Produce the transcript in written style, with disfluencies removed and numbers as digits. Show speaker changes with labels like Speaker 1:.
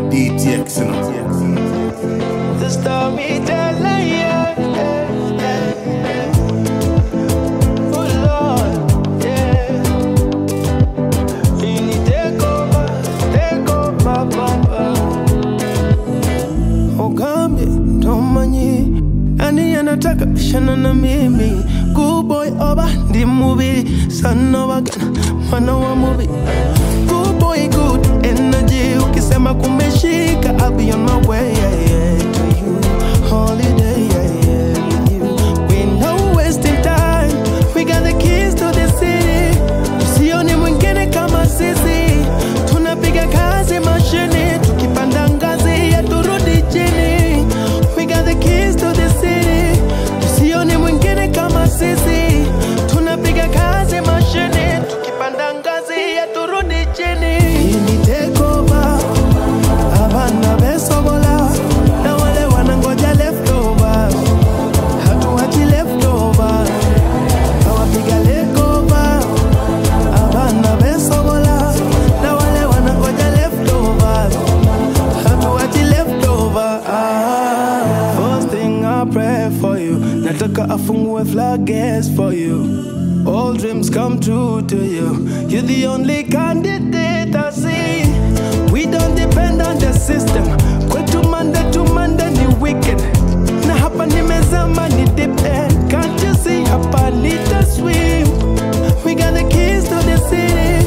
Speaker 1: DTX, you know.
Speaker 2: The storyteller, yeah. Oh Lord, yeah. You need take over, Papa. Ogambe, Tomanyi, ani anataka bishana na mimi. Good boy oba, ndi movie, son of a gun, mwana wa movie. Good boy, good energy, ukisema kumeshika, I'll be on my way, yeah, to you. Holiday, yeah, with you. We no wasting time, we got the keys to the city. Usione mwingine kama sisi, tunapiga kazi mashini, tukipanda ngazi ya turudi chini. We got the keys to the city, usione mwingine kama sisi, tunapiga kazi mashini, tukipanda ngazi ya turudi chini. Ini take over, abana besobola, na wale wanangoja leftover, hatuachi leftover, hawapiga lekover, abana besobola, na wale wanangoja leftover, hatuachi leftover. First thing I pray for you, nataka afungue floodgates for you. All dreams come true to you. You're the only candidate I see. We don't depend on the system. Kwetu Monday ni weekend. Na hapa nimezama ni deep end. Can't you see hapa nita swim? We got the keys to the city.